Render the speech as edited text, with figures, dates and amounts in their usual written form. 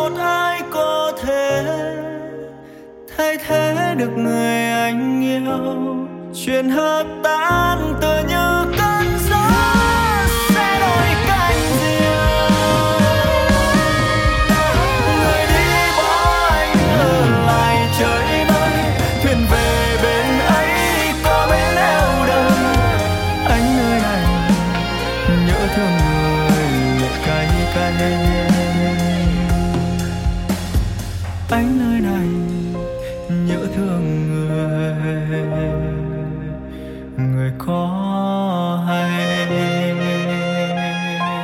một ai có thể thay thế được người anh yêu. Chuyện hợp tan tựa như cơn gió sẽ đổi cánh diều. Người đi bỏ anh ở lại trời vơi, thuyền về bên ấy có mấy nẻo đời. Anh nơi này nhớ thương người cay cay. Anh nơi này nhớ thương người có